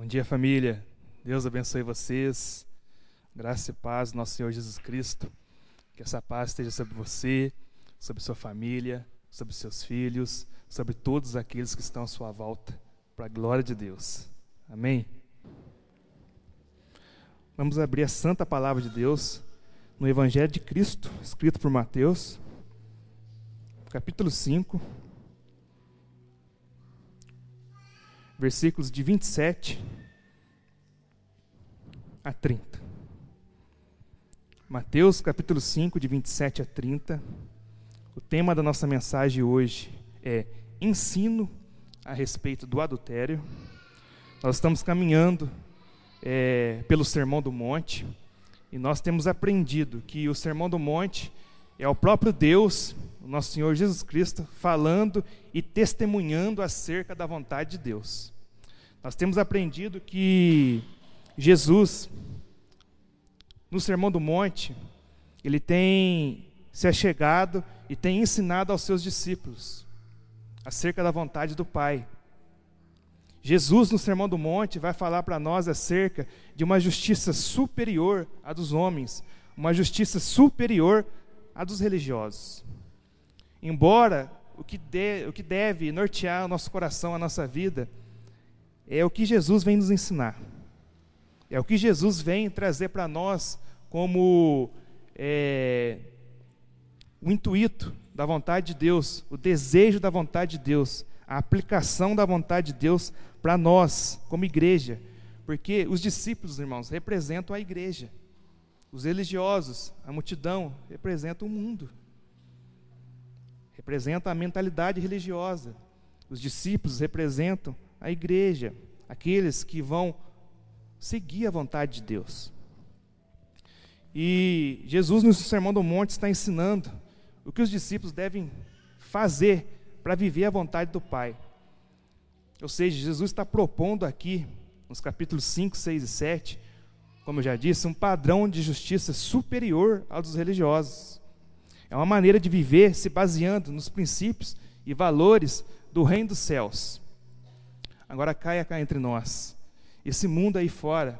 Bom dia, família. Deus abençoe vocês. Graça e paz do nosso Senhor Jesus Cristo. Que essa paz esteja sobre você, sobre sua família, sobre seus filhos, sobre todos aqueles que estão à sua volta, para a glória de Deus. Amém? Vamos abrir a santa palavra de Deus no Evangelho de Cristo, escrito por Mateus, capítulo 5, versículos de 27 a 30. Mateus, capítulo 5, de 27 a 30. O tema da nossa mensagem hoje é ensino a respeito do adultério. Nós estamos caminhando pelo Sermão do Monte e nós temos aprendido que o Sermão do Monte é o próprio Deus, o nosso Senhor Jesus Cristo, falando e testemunhando acerca da vontade de Deus. Nós temos aprendido que Jesus, no Sermão do Monte, ele tem se achegado e tem ensinado aos seus discípulos acerca da vontade do Pai. Jesus, no Sermão do Monte, vai falar para nós acerca de uma justiça superior à dos homens, uma justiça superior à dos religiosos. Embora o que deve nortear o nosso coração, a nossa vida, é o que Jesus vem nos ensinar. É o que Jesus vem trazer para nós como o intuito da vontade de Deus, o desejo da vontade de Deus, a aplicação da vontade de Deus para nós, como igreja. Porque os discípulos, irmãos, representam a igreja. Os religiosos, a multidão, representam o mundo. Representam a mentalidade religiosa. Os discípulos representam a igreja, aqueles que vão seguir a vontade de Deus. E Jesus, no Sermão do Monte, está ensinando o que os discípulos devem fazer para viver a vontade do Pai. Ou seja, Jesus está propondo aqui, nos capítulos 5, 6 e 7, como eu já disse, um padrão de justiça superior ao dos religiosos. É uma maneira de viver se baseando nos princípios e valores do reino dos céus. Agora caia cá entre nós. Esse mundo aí fora,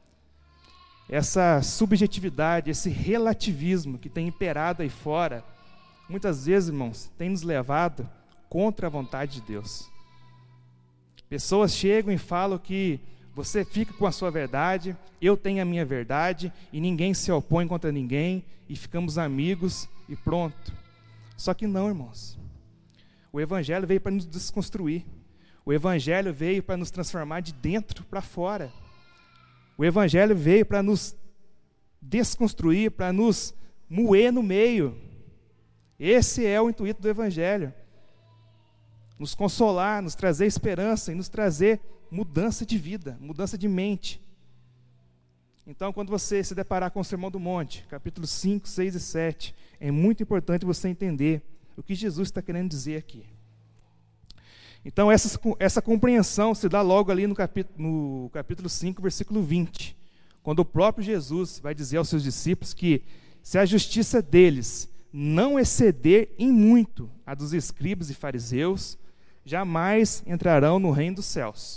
essa subjetividade, esse relativismo que tem imperado aí fora, muitas vezes, irmãos, tem nos levado contra a vontade de Deus. Pessoas chegam e falam que você fica com a sua verdade, eu tenho a minha verdade, e ninguém se opõe contra ninguém, e ficamos amigos, e pronto. Só que não, irmãos. O Evangelho veio para nos desconstruir. O Evangelho veio para nos transformar de dentro para fora. O Evangelho veio para nos desconstruir, para nos moer no meio. Esse é o intuito do Evangelho. Nos consolar, nos trazer esperança e nos trazer mudança de vida, mudança de mente. Então, quando você se deparar com o Sermão do Monte, capítulos 5, 6 e 7, é muito importante você entender o que Jesus está querendo dizer aqui. Então, essa compreensão se dá logo ali no capítulo 5, versículo 20, quando o próprio Jesus vai dizer aos seus discípulos que se a justiça deles não exceder em muito a dos escribas e fariseus, jamais entrarão no reino dos céus.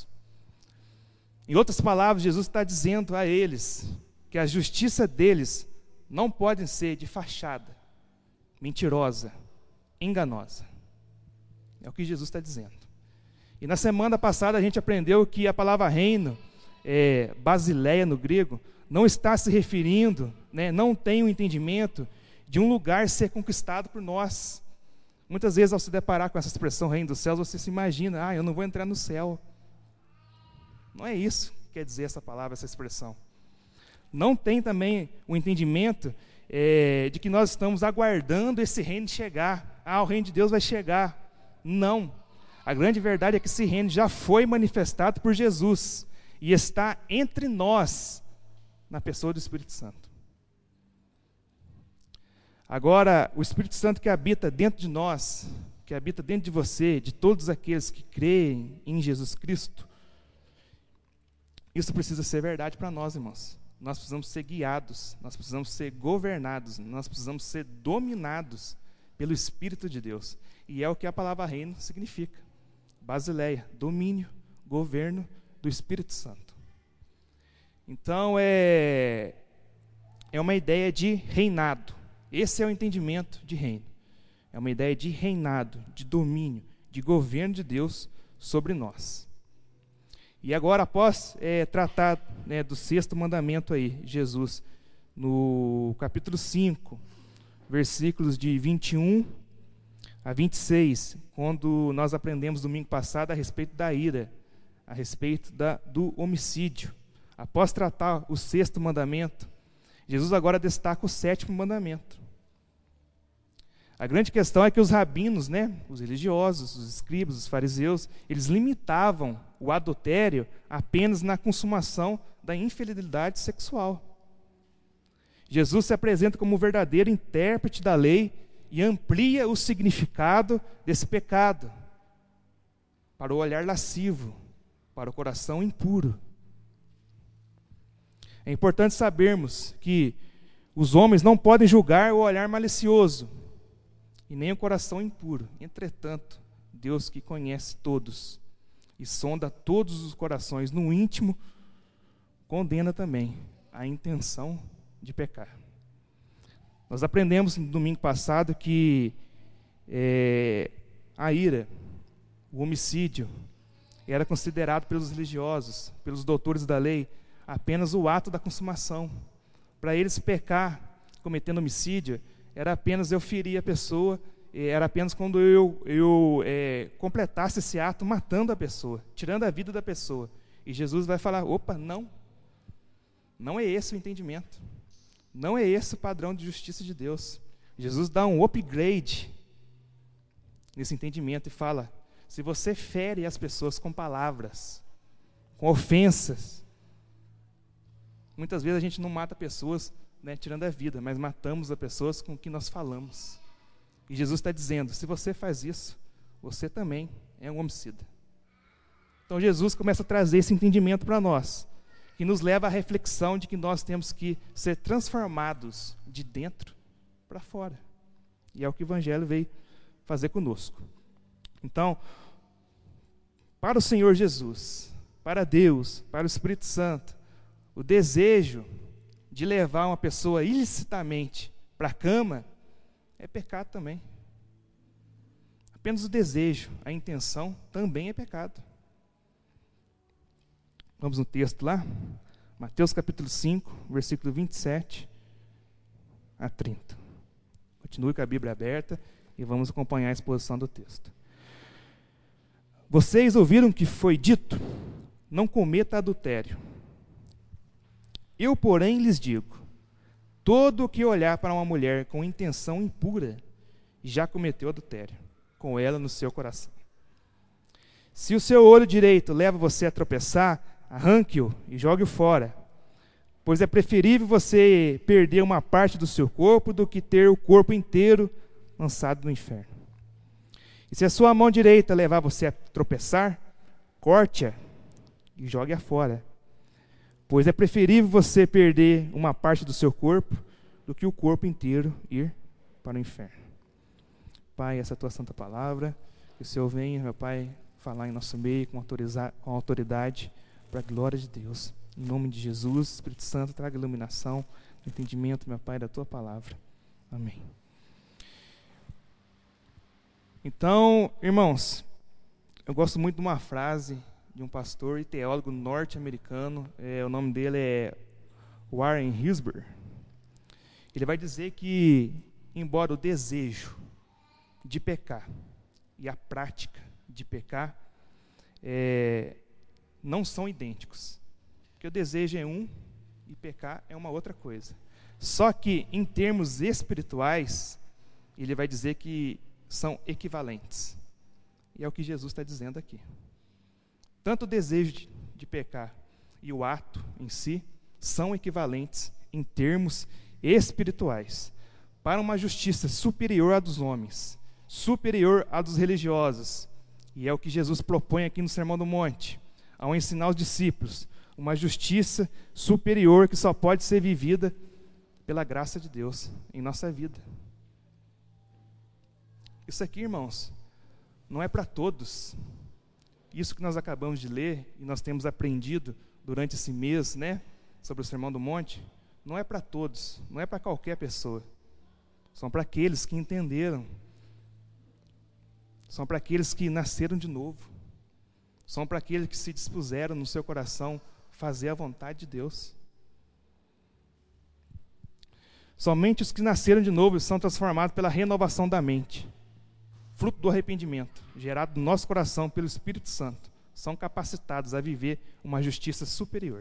Em outras palavras, Jesus está dizendo a eles que a justiça deles não pode ser de fachada, mentirosa, enganosa. É o que Jesus está dizendo. E na semana passada a gente aprendeu que a palavra reino, basileia no grego, não está se referindo, não tem o entendimento de um lugar ser conquistado por nós. Muitas vezes, ao se deparar com essa expressão reino dos céus, você se imagina, eu não vou entrar no céu. Não é isso que quer dizer essa palavra, essa expressão. Não tem também o entendimento de que nós estamos aguardando esse reino chegar. O reino de Deus vai chegar. Não. A grande verdade é que esse reino já foi manifestado por Jesus e está entre nós, na pessoa do Espírito Santo. Agora, o Espírito Santo que habita dentro de nós, que habita dentro de você, de todos aqueles que creem em Jesus Cristo, isso precisa ser verdade para nós, irmãos. Nós precisamos ser guiados, nós precisamos ser governados, nós precisamos ser dominados pelo Espírito de Deus. E é o que a palavra reino significa. Basileia, domínio, governo do Espírito Santo. Então, é uma ideia de reinado. Esse é o entendimento de reino. É uma ideia de reinado, de domínio, de governo de Deus sobre nós. E agora, após tratar do sexto mandamento aí, Jesus, no capítulo 5, versículos de 21 a 26, quando nós aprendemos domingo passado a respeito da ira, a respeito do homicídio. Após tratar o sexto mandamento, Jesus agora destaca o sétimo mandamento. A grande questão é que os rabinos, os religiosos, os escribas, os fariseus, eles limitavam o adultério apenas na consumação da infidelidade sexual. Jesus se apresenta como o verdadeiro intérprete da lei e amplia o significado desse pecado para o olhar lascivo, para o coração impuro. É importante sabermos que os homens não podem julgar o olhar malicioso e nem o coração impuro. Entretanto, Deus, que conhece todos e sonda todos os corações no íntimo, condena também a intenção de pecar. Nós aprendemos no domingo passado que a ira, o homicídio, era considerado pelos religiosos, pelos doutores da lei, apenas o ato da consumação. Para eles, pecar cometendo homicídio era apenas eu ferir a pessoa, era apenas quando eu completasse esse ato matando a pessoa, tirando a vida da pessoa. E Jesus vai falar, opa, não é esse o entendimento. Não é esse o padrão de justiça de Deus. Jesus dá um upgrade nesse entendimento e fala, se você fere as pessoas com palavras, com ofensas, muitas vezes a gente não mata pessoas tirando a vida, mas matamos as pessoas com o que nós falamos. E Jesus está dizendo, se você faz isso, você também é um homicida. Então Jesus começa a trazer esse entendimento para nós, que nos leva à reflexão de que nós temos que ser transformados de dentro para fora. E é o que o Evangelho veio fazer conosco. Então, para o Senhor Jesus, para Deus, para o Espírito Santo, o desejo de levar uma pessoa ilicitamente para a cama é pecado também. Apenas o desejo, a intenção também é pecado. Vamos no texto lá? Mateus capítulo 5, versículo 27 a 30. Continue com a Bíblia aberta e vamos acompanhar a exposição do texto. Vocês ouviram que foi dito, não cometa adultério. Eu, porém, lhes digo, todo o que olhar para uma mulher com intenção impura, já cometeu adultério com ela no seu coração. Se o seu olho direito leva você a tropeçar, arranque-o e jogue-o fora, pois é preferível você perder uma parte do seu corpo do que ter o corpo inteiro lançado no inferno. E se a sua mão direita levar você a tropeçar, corte-a e jogue-a fora, pois é preferível você perder uma parte do seu corpo do que o corpo inteiro ir para o inferno. Pai, essa é a tua santa palavra, que o Senhor venha, meu Pai, falar em nosso meio com autoridade, para a glória de Deus. Em nome de Jesus, Espírito Santo, traga iluminação, entendimento, meu Pai, da tua palavra. Amém. Então, irmãos, eu gosto muito de uma frase de um pastor e teólogo norte-americano, o nome dele é Warren Hillsborough. Ele vai dizer que, embora o desejo de pecar e a prática de pecar não são idênticos, porque o desejo é um e pecar é uma outra coisa. Só que, em termos espirituais, ele vai dizer que são equivalentes. E é o que Jesus está dizendo aqui. Tanto o desejo de pecar e o ato em si são equivalentes em termos espirituais, para uma justiça superior à dos homens, superior à dos religiosos. E é o que Jesus propõe aqui no Sermão do Monte, ao ensinar os discípulos, uma justiça superior que só pode ser vivida pela graça de Deus em nossa vida. Isso aqui, irmãos, não é para todos. Isso que nós acabamos de ler e nós temos aprendido durante esse mês, sobre o Sermão do Monte, não é para todos, não é para qualquer pessoa. São para aqueles que entenderam. São para aqueles que nasceram de novo. São para aqueles que se dispuseram no seu coração fazer a vontade de Deus. Somente os que nasceram de novo são transformados pela renovação da mente, fruto do arrependimento, gerado no nosso coração pelo Espírito Santo, são capacitados a viver uma justiça superior.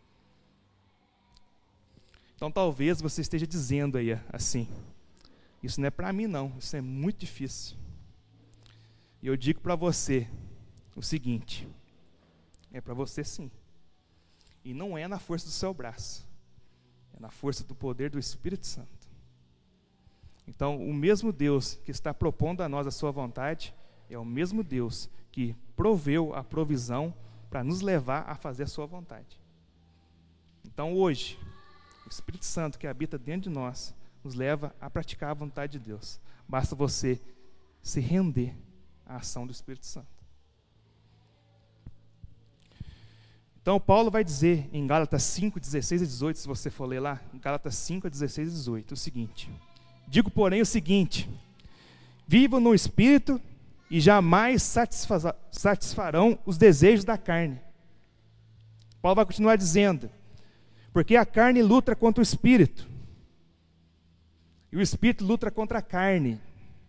Então talvez você esteja dizendo aí assim, isso não é para mim não, isso é muito difícil. E eu digo para você o seguinte, é para você sim. E não é na força do seu braço, é na força do poder do Espírito Santo. Então, o mesmo Deus que está propondo a nós a sua vontade, é o mesmo Deus que proveu a provisão para nos levar a fazer a sua vontade. Então, hoje, o Espírito Santo que habita dentro de nós, nos leva a praticar a vontade de Deus. Basta você se render à ação do Espírito Santo. Então, Paulo vai dizer em Gálatas 5, 16 e 18, se você for ler lá, em Gálatas 5, 16 e 18, o seguinte: digo, porém, o seguinte: vivam no Espírito e jamais satisfarão os desejos da carne. Paulo vai continuar dizendo, porque a carne luta contra o Espírito, e o Espírito luta contra a carne,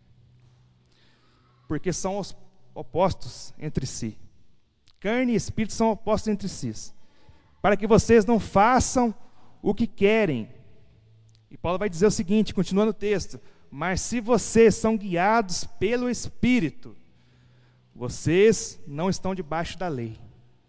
porque são os opostos entre si. Carne e Espírito são opostos entre si, para que vocês não façam o que querem. E Paulo vai dizer o seguinte, continuando o texto: mas se vocês são guiados pelo Espírito, vocês não estão debaixo da lei.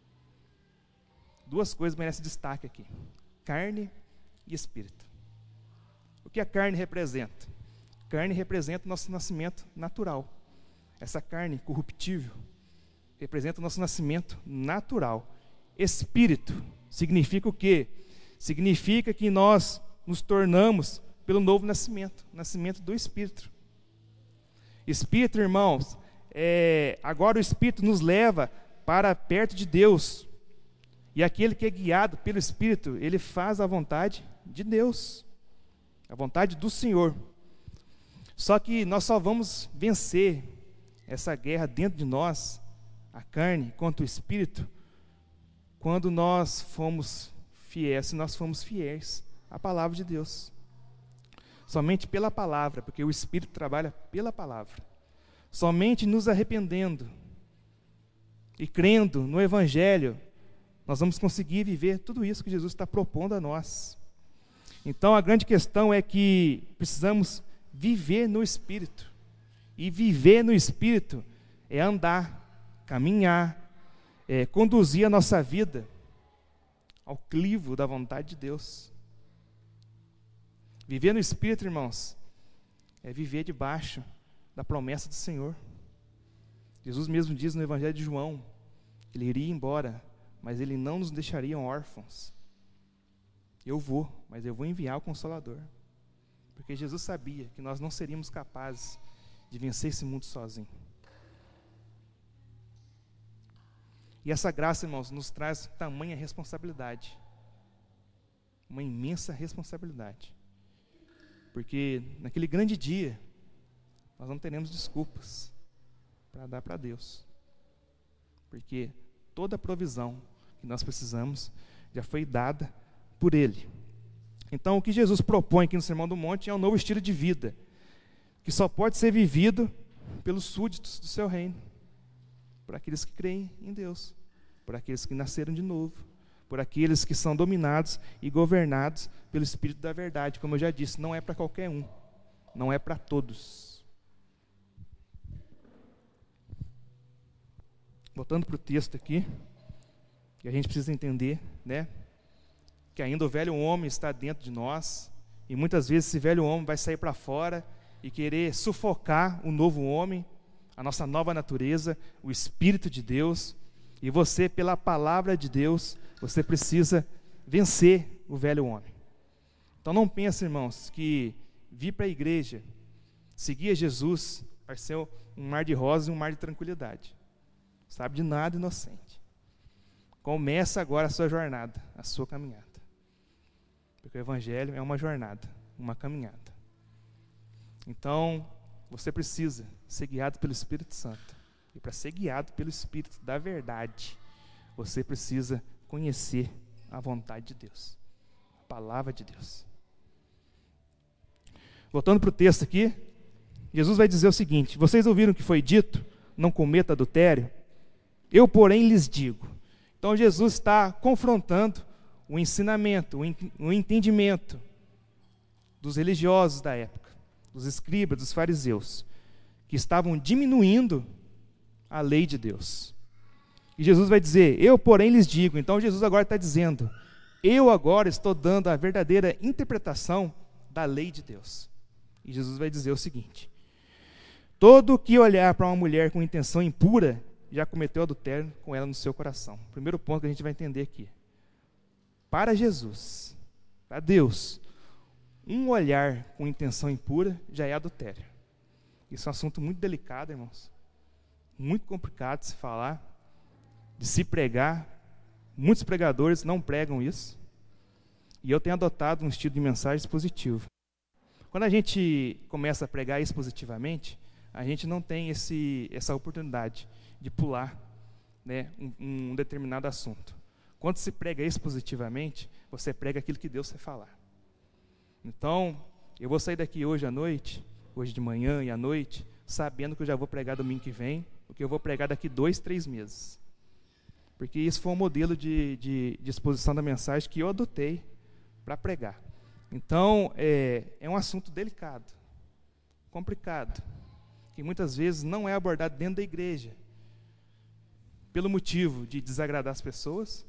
Duas coisas merecem destaque aqui: carne e Espírito. O que a carne representa? Carne representa o nosso nascimento natural. Essa carne corruptível representa o nosso nascimento natural. Espírito significa o quê? Significa que nós nos tornamos pelo novo nascimento, nascimento do Espírito. Espírito, irmãos, agora o Espírito nos leva para perto de Deus. E aquele que é guiado pelo Espírito, ele faz a vontade de Deus, a vontade do Senhor. Só que nós só vamos vencer essa guerra dentro de nós, a carne contra o Espírito, quando nós fomos fiéis, se nós formos fiéis à palavra de Deus. Somente pela palavra, porque o Espírito trabalha pela palavra. Somente nos arrependendo e crendo no Evangelho, nós vamos conseguir viver tudo isso que Jesus está propondo a nós. Então a grande questão é que precisamos viver no Espírito. E viver no Espírito é andar, caminhar, conduzir a nossa vida ao crivo da vontade de Deus. Viver no Espírito, irmãos, é viver debaixo da promessa do Senhor. Jesus mesmo diz no Evangelho de João, que Ele iria embora, mas Ele não nos deixaria órfãos. Eu vou, mas eu vou enviar o Consolador. Porque Jesus sabia que nós não seríamos capazes de vencer esse mundo sozinho. E essa graça, irmãos, nos traz tamanha responsabilidade. Uma imensa responsabilidade. Porque naquele grande dia, nós não teremos desculpas para dar para Deus. Porque toda a provisão que nós precisamos já foi dada por Ele. Então, o que Jesus propõe aqui no Sermão do Monte é um novo estilo de vida, que só pode ser vivido pelos súditos do seu reino, por aqueles que creem em Deus, por aqueles que nasceram de novo, por aqueles que são dominados e governados pelo Espírito da verdade. Como eu já disse, não é para qualquer um, não é para todos. Voltando para o texto aqui, que a gente precisa entender, né, que ainda o velho homem está dentro de nós, e muitas vezes esse velho homem vai sair para fora e querer sufocar o novo homem, a nossa nova natureza, o Espírito de Deus. E você, pela palavra de Deus, você precisa vencer o velho homem. Então não pense, irmãos, que vir para a igreja, seguir a Jesus, vai ser um mar de rosas e um mar de tranquilidade. Sabe de nada, inocente. Começa agora a sua jornada, a sua caminhada. Porque o Evangelho é uma jornada, uma caminhada. Então, você precisa ser guiado pelo Espírito Santo. E para ser guiado pelo Espírito da verdade, você precisa conhecer a vontade de Deus, a palavra de Deus. Voltando para o texto aqui, Jesus vai dizer o seguinte: vocês ouviram que foi dito, não cometa adultério? Eu, porém, lhes digo. Então Jesus está confrontando o ensinamento, o entendimento dos religiosos da época, dos escribas, dos fariseus, que estavam diminuindo a lei de Deus. E Jesus vai dizer: eu, porém, lhes digo. Então Jesus agora está dizendo: eu agora estou dando a verdadeira interpretação da lei de Deus. E Jesus vai dizer o seguinte: todo que olhar para uma mulher com intenção impura, já cometeu adultério com ela no seu coração. Primeiro ponto que a gente vai entender aqui. Para Jesus, para Deus, um olhar com intenção impura já é adultério. Isso é um assunto muito delicado, irmãos. Muito complicado de se falar, de se pregar. Muitos pregadores não pregam isso. E eu tenho adotado um estilo de mensagem positivo. Quando a gente começa a pregar expositivamente, a gente não tem essa oportunidade de pular, né, um determinado assunto. Quando se prega expositivamente, você prega aquilo que Deus quer falar. Então, eu vou sair daqui hoje à noite, hoje de manhã e à noite, sabendo que eu já vou pregar domingo que vem, o que eu vou pregar daqui 2, 3 meses. Porque isso foi um modelo de exposição da mensagem que eu adotei para pregar. Então, é um assunto delicado, complicado, que muitas vezes não é abordado dentro da igreja, pelo motivo de desagradar as pessoas,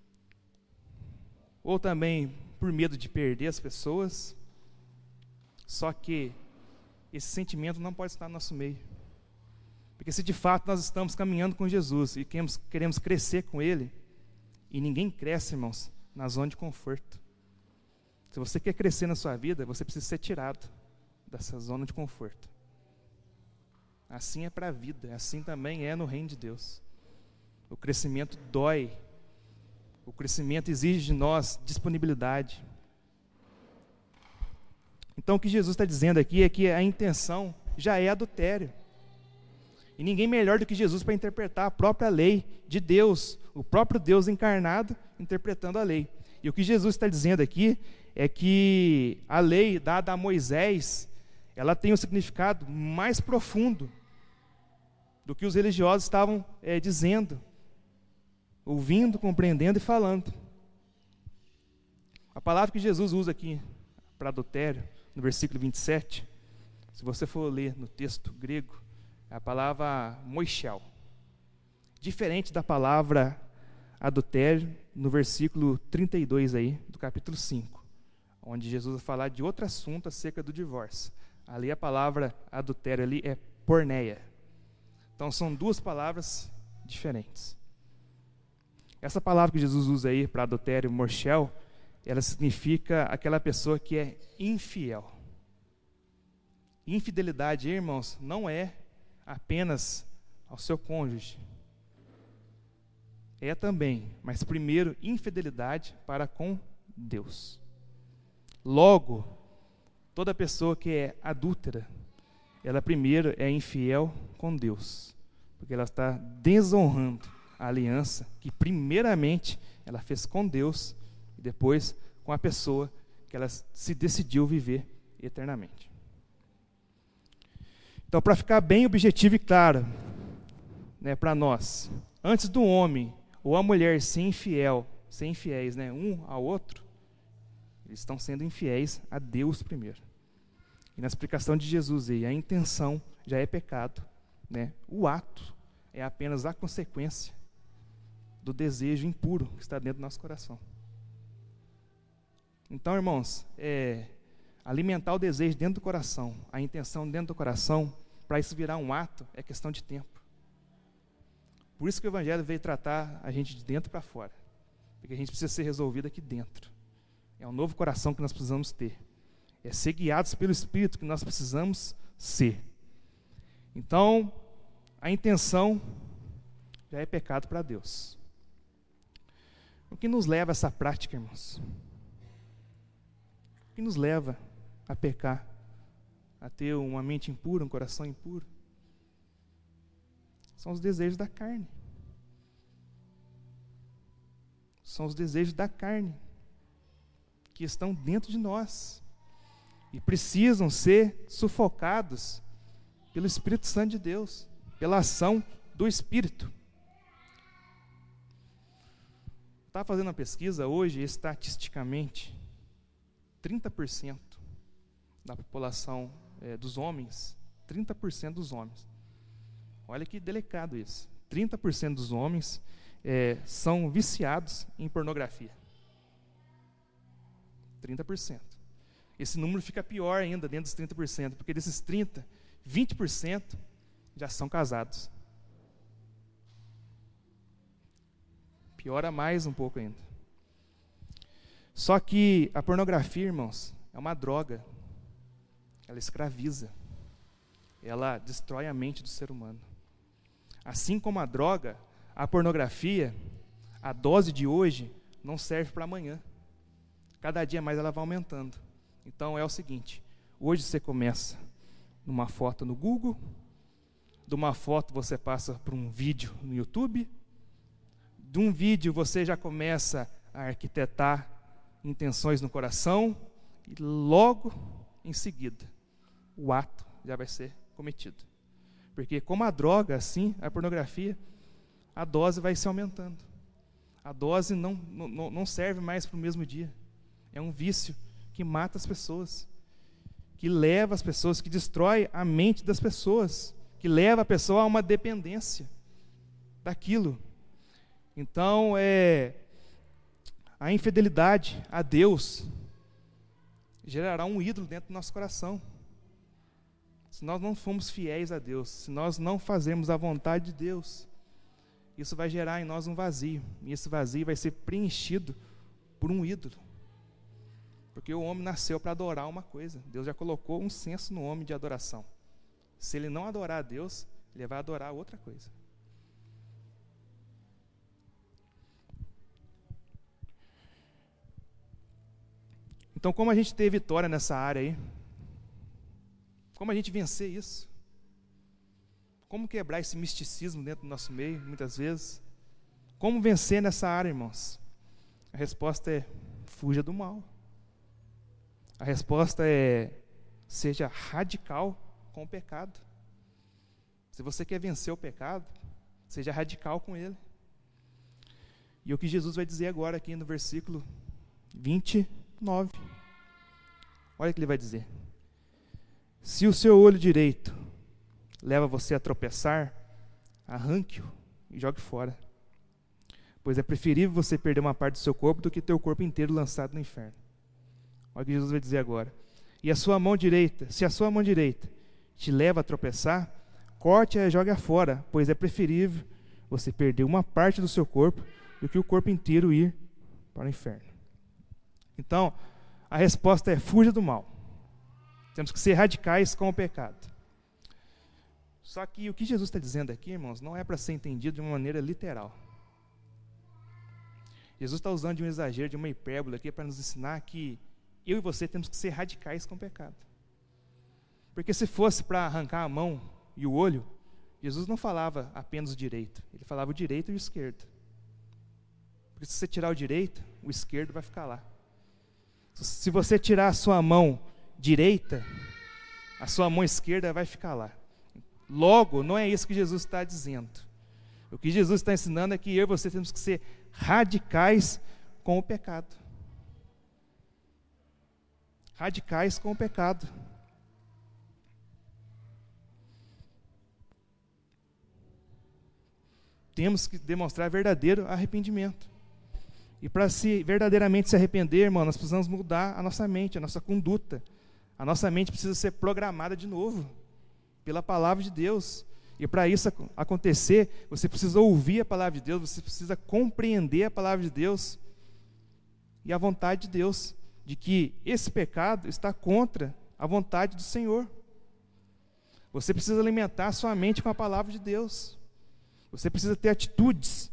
ou também por medo de perder as pessoas. Só que esse sentimento não pode estar no nosso meio. Porque se de fato nós estamos caminhando com Jesus e queremos crescer com Ele, e ninguém cresce, irmãos, na zona de conforto. Se você quer crescer na sua vida, você precisa ser tirado dessa zona de conforto. Assim é para a vida, assim também é no reino de Deus. O crescimento dói. O crescimento exige de nós disponibilidade. Então o que Jesus está dizendo aqui é que a intenção já é adultério. E ninguém melhor do que Jesus para interpretar a própria lei de Deus, o próprio Deus encarnado interpretando a lei. E o que Jesus está dizendo aqui é que a lei dada a Moisés, ela tem um significado mais profundo do que os religiosos estavam dizendo, ouvindo, compreendendo e falando. A palavra que Jesus usa aqui para adultério, no versículo 27, se você for ler no texto grego, é a palavra moishel. Diferente da palavra adultério no versículo 32 aí, do capítulo 5, onde Jesus vai falar de outro assunto acerca do divórcio. Ali a palavra adultério ali é porneia. Então são duas palavras diferentes. Essa palavra que Jesus usa aí para adultério, moishel, ela significa aquela pessoa que é infiel. Infidelidade, irmãos, não é apenas ao seu cônjuge. É também, mas primeiro, infidelidade para com Deus. Logo, toda pessoa que é adúltera, ela primeiro é infiel com Deus, porque ela está desonrando a aliança que primeiramente ela fez com Deus e depois com a pessoa que ela se decidiu viver eternamente. Então, para ficar bem objetivo e claro, né, para nós, antes do homem ou a mulher ser infiéis, né, um ao outro, eles estão sendo infiéis a Deus primeiro. E na explicação de Jesus aí, a intenção já é pecado, né? O ato é apenas a consequência do desejo impuro que está dentro do nosso coração. Então, irmãos, alimentar o desejo dentro do coração, a intenção dentro do coração, para isso virar um ato, é questão de tempo. Por isso que o Evangelho veio tratar a gente de dentro para fora, porque a gente precisa ser resolvido aqui dentro. É um novo coração que nós precisamos ter. É ser guiados pelo Espírito que nós precisamos ser. Então, a intenção já é pecado para Deus. O que nos leva a essa prática, irmãos? O que nos leva a pecar, a ter uma mente impura, um coração impuro? São os desejos da carne. São os desejos da carne que estão dentro de nós e precisam ser sufocados pelo Espírito Santo de Deus, pela ação do Espírito. Estava fazendo uma pesquisa hoje, estatisticamente, 30% da população dos homens, 30% dos homens, olha que delicado isso, 30% dos homens são viciados em pornografia. 30%. Esse número fica pior ainda dentro dos 30%, porque desses 30%, 20% já são casados. Piora mais um pouco ainda. Só que a pornografia, irmãos, é uma droga. Ela escraviza. Ela destrói a mente do ser humano. Assim como a droga, a pornografia, a dose de hoje não serve para amanhã. Cada dia mais ela vai aumentando. Então é o seguinte, hoje você começa numa foto no Google, de uma foto você passa para um vídeo no YouTube, de um vídeo você já começa a arquitetar intenções no coração, e logo em seguida o ato já vai ser cometido. Porque como a droga, assim, a pornografia, a dose vai se aumentando. A dose não serve mais para o mesmo dia. É um vício que mata as pessoas, que leva as pessoas, que destrói a mente das pessoas, que leva a pessoa a uma dependência daquilo. Então, a infidelidade a Deus gerará um ídolo dentro do nosso coração. Se nós não formos fiéis a Deus, se nós não fazermos a vontade de Deus, isso vai gerar em nós um vazio, e esse vazio vai ser preenchido por um ídolo. Porque o homem nasceu para adorar uma coisa. Deus já colocou um senso no homem de adoração. Se ele não adorar a Deus, ele vai adorar outra coisa. Então, como a gente ter vitória nessa área aí? Como a gente vencer isso? Como quebrar esse misticismo dentro do nosso meio, muitas vezes? Como vencer nessa área, irmãos? A resposta é: fuja do mal. A resposta é: seja radical com o pecado. Se você quer vencer o pecado, seja radical com ele. E o que Jesus vai dizer agora aqui no versículo 29. Olha o que ele vai dizer. Se o seu olho direito leva você a tropeçar, arranque-o e jogue fora. Pois é preferível você perder uma parte do seu corpo do que ter o corpo inteiro lançado no inferno. Olha o que Jesus vai dizer agora. E a sua mão direita, se a sua mão direita te leva a tropeçar, corte-a e jogue-a fora, pois é preferível você perder uma parte do seu corpo do que o corpo inteiro ir para o inferno. Então, a resposta é: fuja do mal. Temos que ser radicais com o pecado. Só que o que Jesus está dizendo aqui, irmãos, não é para ser entendido de uma maneira literal. Jesus está usando de um exagero, de uma hipérbole aqui para nos ensinar que eu e você temos que ser radicais com o pecado. Porque se fosse para arrancar a mão e o olho, Jesus não falava apenas o direito, ele falava o direito e o esquerdo. Porque se você tirar o direito, o esquerdo vai ficar lá. Se você tirar a sua mão direita, a sua mão esquerda vai ficar lá. Logo, não é isso que Jesus está dizendo. O que Jesus está ensinando é que eu e você temos que ser radicais com o pecado. Radicais com o pecado. Temos que demonstrar verdadeiro arrependimento. E para verdadeiramente se arrepender, irmão, nós precisamos mudar a nossa mente, a nossa conduta. A nossa mente precisa ser programada de novo pela palavra de Deus. E para isso acontecer, você precisa ouvir a palavra de Deus, você precisa compreender a palavra de Deus e a vontade de Deus, de que esse pecado está contra a vontade do Senhor. Você precisa alimentar a sua mente com a palavra de Deus. Você precisa ter atitudes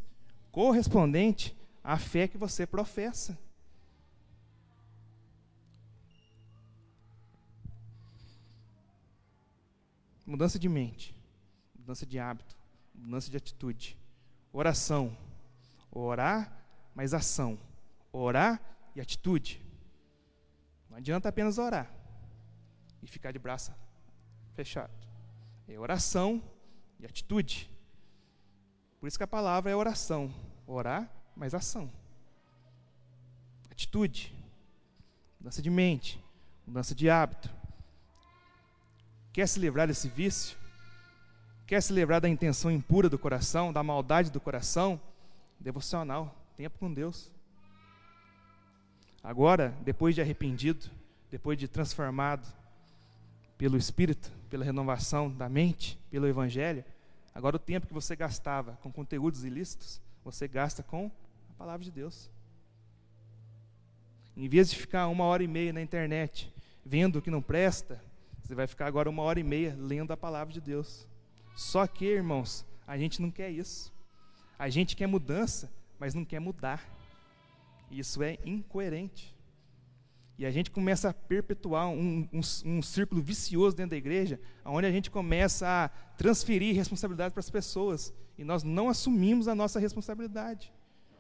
correspondentes à fé que você professa. mudança de mente, mudança de hábito, mudança de atitude. Oração, orar, mas ação. Orar e atitude. Não adianta apenas orar e ficar de braço fechado. É oração e atitude. Por isso que a palavra é oração. Orar, mas ação. Atitude. Mudança de mente, mudança de hábito. Quer se livrar desse vício? Quer se livrar da intenção impura do coração, da maldade do coração? Devocional, tempo com Deus. Agora, depois de arrependido, depois de transformado pelo Espírito, pela renovação da mente, pelo Evangelho, agora o tempo que você gastava com conteúdos ilícitos, você gasta com a palavra de Deus. Em vez de ficar 1h30 na internet, vendo o que não presta, você vai ficar agora 1h30 lendo a palavra de Deus. Só que, irmãos, a gente não quer isso. A gente quer mudança, mas não quer mudar. Isso é incoerente. E a gente começa a perpetuar um círculo vicioso dentro da igreja, onde a gente começa a transferir responsabilidade para as pessoas, e nós não assumimos a nossa responsabilidade.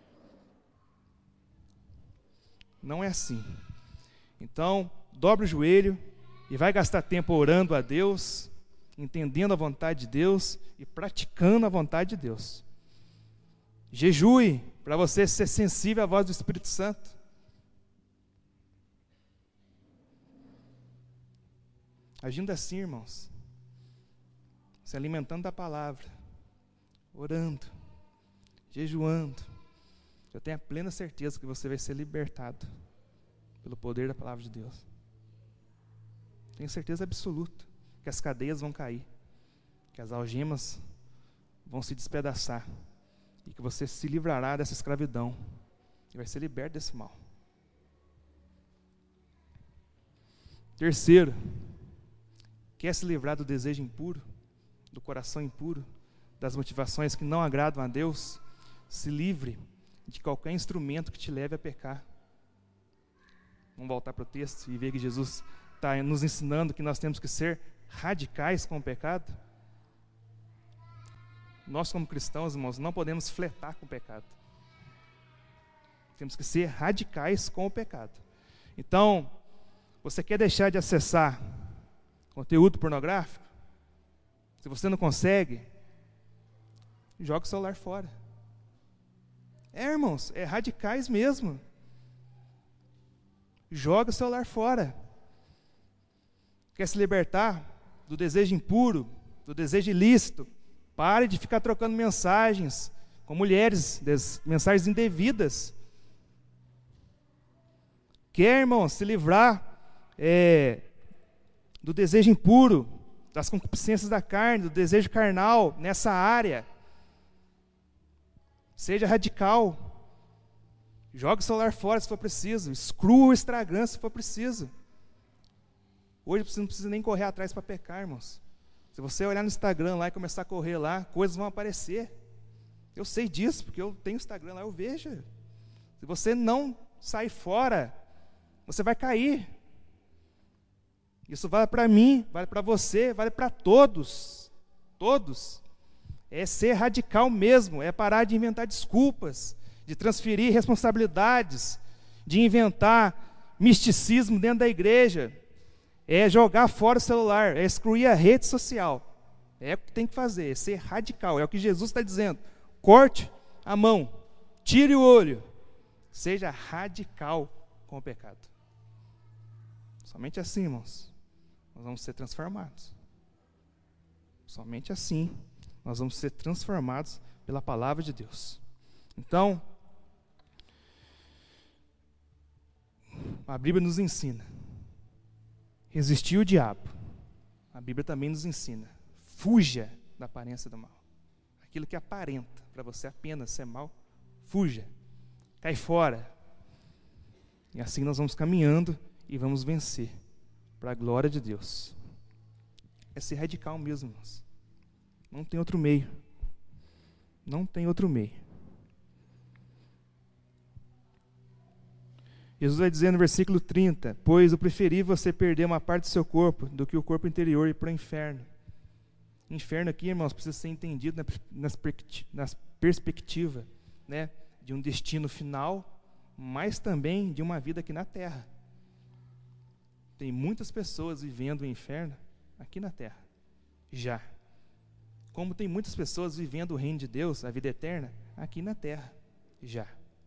Não é assim. Então, dobre o joelho e vai gastar tempo orando a Deus, entendendo a vontade de Deus e praticando a vontade de Deus. Jejue para você ser sensível à voz do Espírito Santo. Agindo assim, irmãos, se alimentando da palavra, orando, jejuando, eu tenho a plena certeza que você vai ser libertado pelo poder da palavra de Deus. Tenho certeza absoluta que as cadeias vão cair, que as algemas vão se despedaçar e que você se livrará dessa escravidão e vai ser liberto desse mal. Terceiro, quer se livrar do desejo impuro, do coração impuro, das motivações que não agradam a Deus? Se livre de qualquer instrumento que te leve a pecar. Vamos voltar para o texto e ver que Jesus está nos ensinando que nós temos que ser radicais com o pecado. Nós, como cristãos, irmãos, não podemos flertar com o pecado. Temos que ser radicais com o pecado. Então, você quer deixar de acessar conteúdo pornográfico? Se você não consegue, joga o celular fora. Irmãos, é radicais mesmo. Joga o celular fora. Quer se libertar do desejo impuro, do desejo ilícito? Pare de ficar trocando mensagens com mulheres, mensagens indevidas. Quer, irmão, se livrar do desejo impuro, das concupiscências da carne, do desejo carnal nessa área? Seja radical. Jogue o celular fora se for preciso. Exclua o Instagram se for preciso. Hoje você não precisa nem correr atrás para pecar, irmãos. Se você olhar no Instagram lá e começar a correr lá, coisas vão aparecer. Eu sei disso, porque eu tenho Instagram lá, eu vejo. Se você não sair fora, você vai cair. Isso vale para mim, vale para você, vale para todos. Todos. É ser radical mesmo, é parar de inventar desculpas, de transferir responsabilidades, de inventar misticismo dentro da igreja. É jogar fora o celular, é excluir a rede social. É o que tem que fazer, é ser radical, é o que Jesus está dizendo. Corte a mão, tire o olho, seja radical com o pecado. Somente assim, irmãos, nós vamos ser transformados. Somente assim nós vamos ser transformados pela palavra de Deus. Então, a Bíblia nos ensina: resistir o diabo. A Bíblia também nos ensina: fuja da aparência do mal. Aquilo que aparenta para você apenas ser mal, fuja, cai fora. E assim nós vamos caminhando e vamos vencer para a glória de Deus. É ser radical mesmo, irmãos. Não tem outro meio. Não tem outro meio. Jesus vai dizer no versículo 30, pois eu preferi você perder uma parte do seu corpo do que o corpo interior ir para o inferno. O inferno aqui, irmãos, precisa ser entendido na perspectiva, né, de um destino final, mas também de uma vida aqui na terra. Tem muitas pessoas vivendo o inferno aqui na terra, já. Como tem muitas pessoas vivendo o reino de Deus, a vida eterna, aqui na terra, já.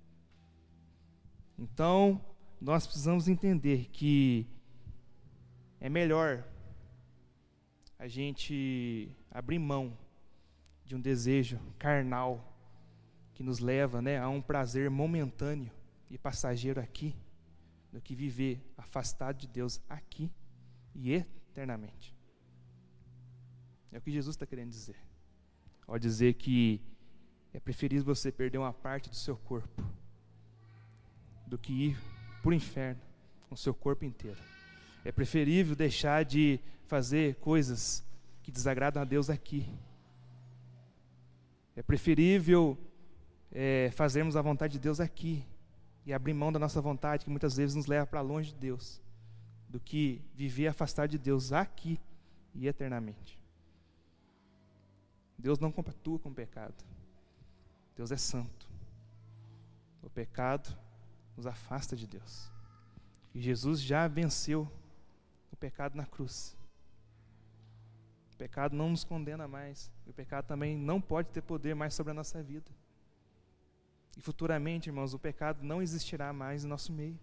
Então, nós precisamos entender que é melhor a gente abrir mão de um desejo carnal que nos leva, né, a um prazer momentâneo e passageiro aqui, do que viver afastado de Deus aqui e eternamente. É o que Jesus está querendo dizer. Ao dizer que é preferível você perder uma parte do seu corpo do que ir para o inferno com o seu corpo inteiro. É preferível deixar de fazer coisas que desagradam a Deus aqui. É preferível fazermos a vontade de Deus aqui e abrir mão da nossa vontade, que muitas vezes nos leva para longe de Deus, do que viver afastado de Deus aqui e eternamente. Deus não compactua com o pecado. Deus é santo. O pecado nos afasta de Deus. E Jesus já venceu o pecado na cruz. O pecado não nos condena mais. E o pecado também não pode ter poder mais sobre a nossa vida. E futuramente, irmãos, o pecado não existirá mais em nosso meio.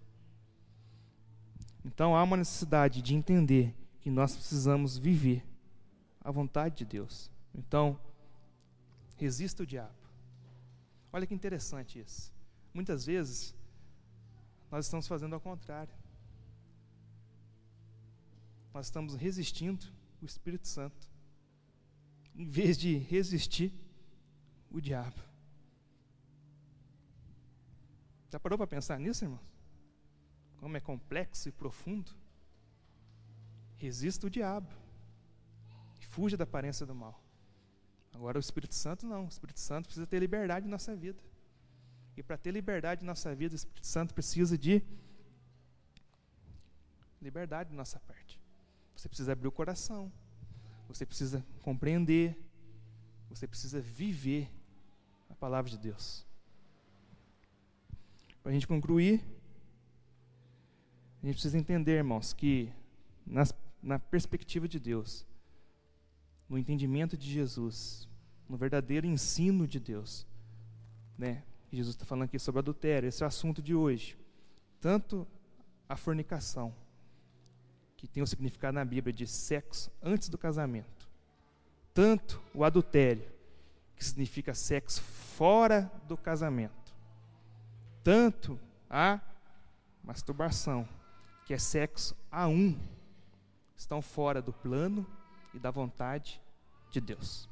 Então há uma necessidade de entender que nós precisamos viver a vontade de Deus. Então, resista o diabo. Olha que interessante isso. Muitas vezes, nós estamos fazendo ao contrário. Nós estamos resistindo o Espírito Santo, em vez de resistir o diabo. Já parou para pensar nisso, irmãos? Como é complexo e profundo? Resista o diabo e fuja da aparência do mal. Agora o Espírito Santo não. O Espírito Santo precisa ter liberdade em nossa vida. E para ter liberdade em nossa vida, o Espírito Santo precisa de liberdade de nossa parte. Você precisa abrir o coração. Você precisa compreender. Você precisa viver a palavra de Deus. Para a gente concluir, a gente precisa entender, irmãos, que na perspectiva de Deus, no entendimento de Jesus, no verdadeiro ensino de Deus, né? Jesus está falando aqui sobre adultério, esse é o assunto de hoje. Tanto a fornicação, que tem o significado na Bíblia de sexo antes do casamento, tanto o adultério, que significa sexo fora do casamento, tanto a masturbação, que é sexo a um, estão fora do plano e da vontade de Deus.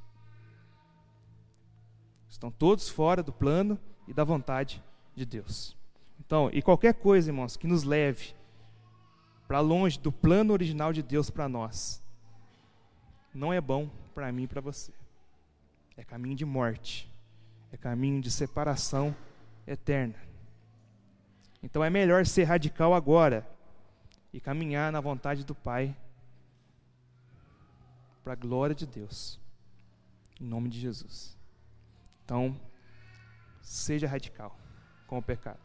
Estão todos fora do plano e da vontade de Deus. Então, e qualquer coisa, irmãos, que nos leve para longe do plano original de Deus para nós, não é bom para mim e para você. É caminho de morte, é caminho de separação eterna. Então é melhor ser radical agora e caminhar na vontade do Pai para a glória de Deus, em nome de Jesus. Então, seja radical com o pecado.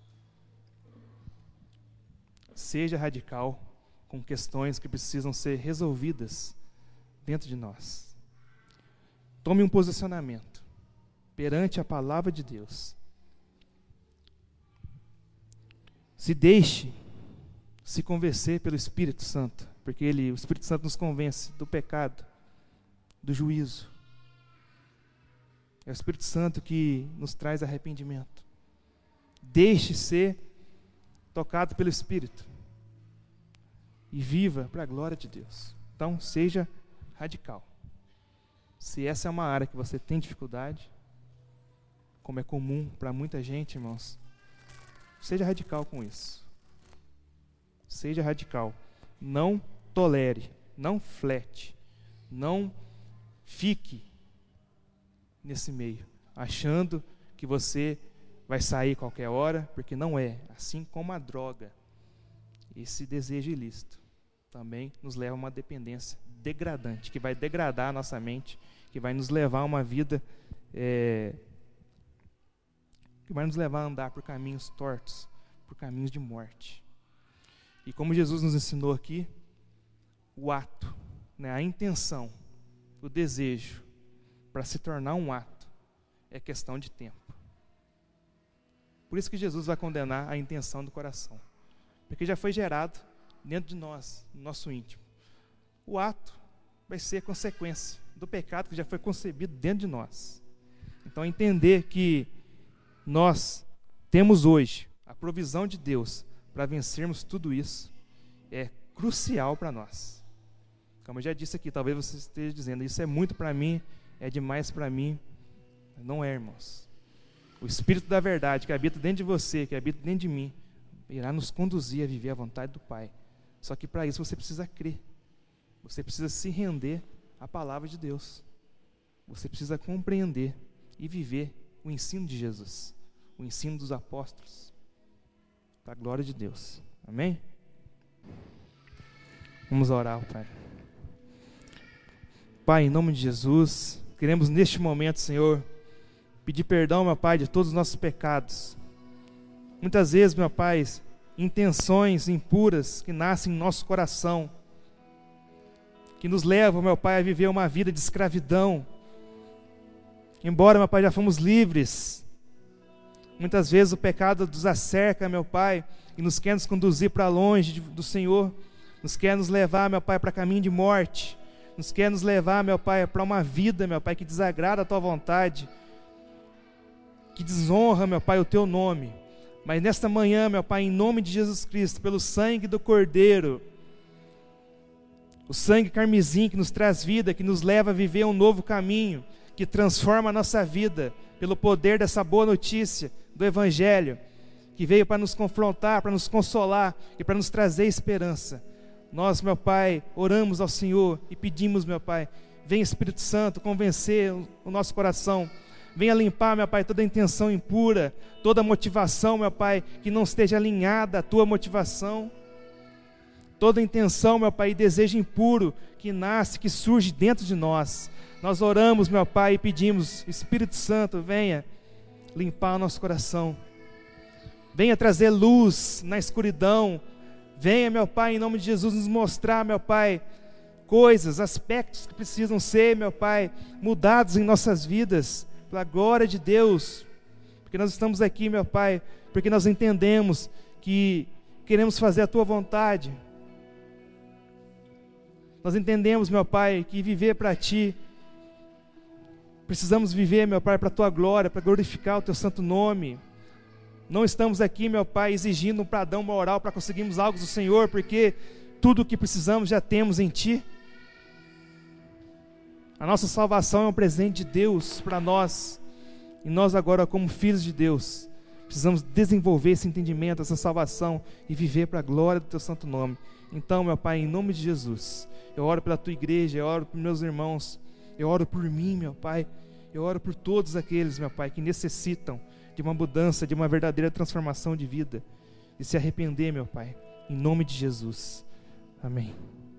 Seja radical com questões que precisam ser resolvidas dentro de nós. Tome um posicionamento perante a palavra de Deus. Se deixe se convencer pelo Espírito Santo, porque o Espírito Santo nos convence do pecado, do juízo. É o Espírito Santo que nos traz arrependimento. Deixe ser tocado pelo Espírito e viva para a glória de Deus. Então, seja radical. Se essa é uma área que você tem dificuldade, como é comum para muita gente, irmãos, seja radical com isso. Seja radical. Não tolere, não flete, não fique nesse meio, achando que você vai sair qualquer hora, porque não é. Assim como a droga, esse desejo ilícito também nos leva a uma dependência degradante, que vai degradar a nossa mente, que vai nos levar a uma vida, que vai nos levar a andar por caminhos tortos, por caminhos de morte. E como Jesus nos ensinou aqui, o ato, né, a intenção, o desejo, para se tornar um ato, é questão de tempo. Por isso que Jesus vai condenar a intenção do coração, porque já foi gerado dentro de nós, no nosso íntimo. O ato vai ser consequência do pecado que já foi concebido dentro de nós. Então, entender que nós temos hoje a provisão de Deus para vencermos tudo isso é crucial para nós. Como eu já disse aqui, talvez você esteja dizendo, isso é muito para mim, é demais para mim. Não é, irmãos. O Espírito da verdade que habita dentro de você, que habita dentro de mim, irá nos conduzir a viver a vontade do Pai. Só que para isso você precisa crer. Você precisa se render à palavra de Deus. Você precisa compreender e viver o ensino de Jesus, o ensino dos apóstolos, para a glória de Deus. Amém? Vamos orar ao Pai. Pai, em nome de Jesus, queremos neste momento, Senhor, pedir perdão, meu Pai, de todos os nossos pecados. Muitas vezes, meu Pai, intenções impuras que nascem em nosso coração, que nos levam, meu Pai, a viver uma vida de escravidão. Embora, meu Pai, já fomos livres, muitas vezes o pecado nos acerca, meu Pai, e nos quer nos conduzir para longe do Senhor, nos quer nos levar, meu Pai, para caminho de morte, nos quer nos levar, meu Pai, para uma vida, meu Pai, que desagrada a Tua vontade, que desonra, meu Pai, o Teu nome. Mas nesta manhã, meu Pai, em nome de Jesus Cristo, pelo sangue do Cordeiro, o sangue carmesim que nos traz vida, que nos leva a viver um novo caminho, que transforma a nossa vida, pelo poder dessa boa notícia do Evangelho, que veio para nos confrontar, para nos consolar e para nos trazer esperança. Nós, meu Pai, oramos ao Senhor e pedimos, meu Pai, vem Espírito Santo convencer o nosso coração, venha limpar, meu Pai, toda intenção impura, toda motivação, meu Pai, que não esteja alinhada à Tua motivação, toda intenção, meu Pai, e desejo impuro que nasce, que surge dentro de nós. Nós oramos, meu Pai, e pedimos, Espírito Santo, venha limpar o nosso coração, venha trazer luz na escuridão, venha, meu Pai, em nome de Jesus, nos mostrar, meu Pai, coisas, aspectos que precisam ser, meu Pai, mudados em nossas vidas, pela glória de Deus, porque nós estamos aqui, meu Pai, porque nós entendemos que queremos fazer a Tua vontade. Nós entendemos, meu Pai, que viver para Ti, precisamos viver, meu Pai, para a Tua glória, para glorificar o Teu santo nome. Não estamos aqui, meu Pai, exigindo um pradão moral para conseguirmos algo do Senhor, porque tudo o que precisamos já temos em Ti. A nossa salvação é um presente de Deus para nós, e nós agora, como filhos de Deus, precisamos desenvolver esse entendimento, essa salvação, e viver para a glória do Teu santo nome. Então, meu Pai, em nome de Jesus, eu oro pela Tua igreja, eu oro por meus irmãos, eu oro por mim, meu Pai, eu oro por todos aqueles, meu Pai, que necessitam de uma mudança, de uma verdadeira transformação de vida, e se arrepender, meu Pai, em nome de Jesus. Amém.